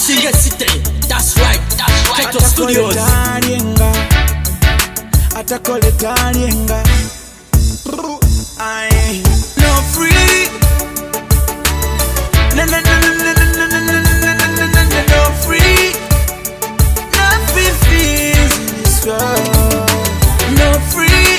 Single City. That's right. Keto Studios. Atakole talienga. I no free. No free. Nothing feels this world. No free.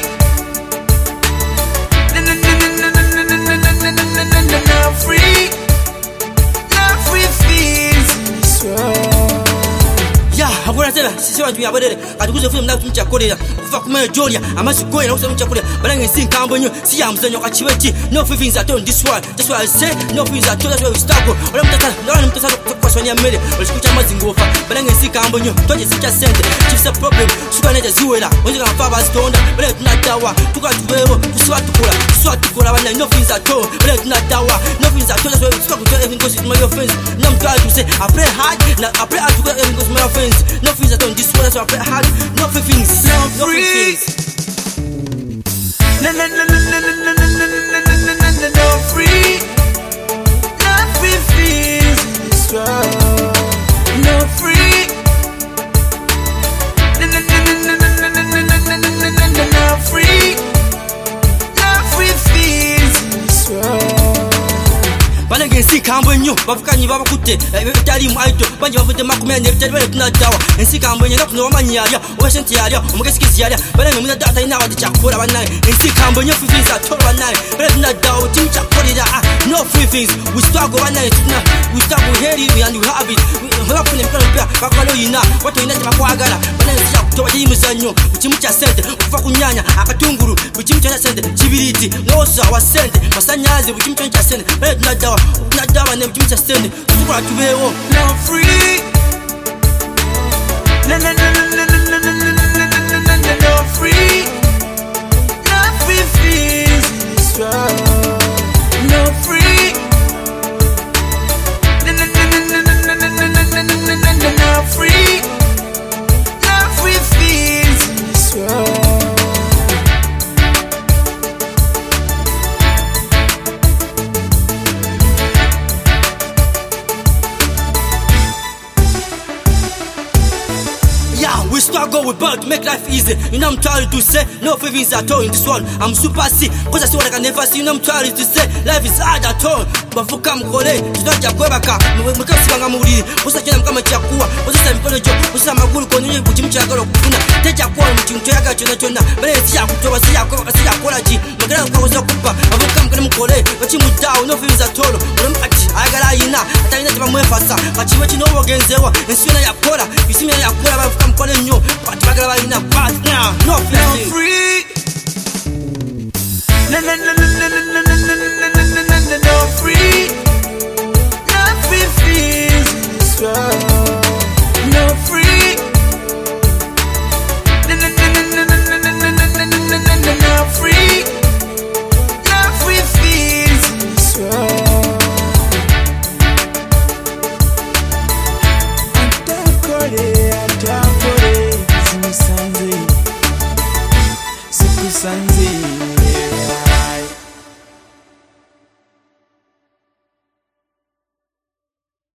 No free. Nothing feels this world. Hakuna tena sisi watu ya badele atukuze fumu mna tumcha kolera kufa kumenya Jolia amazi goye na kusema mcha kolera balange sinkambo nyo si ya mzenyo kachiwechi no feelings at on this one that's why I say no feelings at all. That's why we struggle wala mtata kwa swanya mbele walikucha mazingofa balange sinkambo nyo toje sicha sente chiefs a problem suka neja ziwela wenza kama baba stonda bale tunadawa tukatuwewo kuswatukula bana no feelings at all bale tunadawa no feelings at all. That's why we struggle to everything goes with my friends nam try to say I pray hard na I pray hard to get everything goes with my friends. No feelings at all. This one, so I play hard. No feelings. No free. No free. Nothing feels this world. No free. No free. Nothing feels this world. Balange nsikambo nyo bavukanyi babakute bitali mu aido banje bavude makumene bitali bale tunadawa nsikambo nyo nakuno bamanyalya obashenti yalya omugesikizi yalya balange muna data ina wadi chakora banaye nsikambo nyo feelings atoro banaye bale tunadawa tim chakorira no free things we struggle banaye tuna we struggle here and we have it hola kune mpano pia bakalo yina wato ina bakwagala banaye sija kutoba yimuzanyo uchimucha sente ukufa kunyanya akatunguru uchimucha sente chibiriti nosa wa sente masanyaze uchimucha sente bale tunadawa nadawa ne uchimucha sente tukura tubewo no free. No free. Nothing feels this world. No free. No free. Nothing feels this world. We struggle with birth to make life easy. You know I'm trying to say no feelings at all in this world. I'm super sick cause I see what I can never see. You know I'm trying to say life is hard at all. Bavuka mkole tutaja kwebaka mukasibanga muri usakina mkama chakua usasa mikono jo usasa maguru konye kuchimchagalo kufuna teja kwa mchimcho yaga chona bale siya kutoba siya kola ji magara kwaza kupa bavuka mkole mkole bachimudao no feelings at all. Uramati agala yina atayina tiba mwefasa bachiwe chino bogenzewa ensina yakora isimya yakora bavuka mkole nyo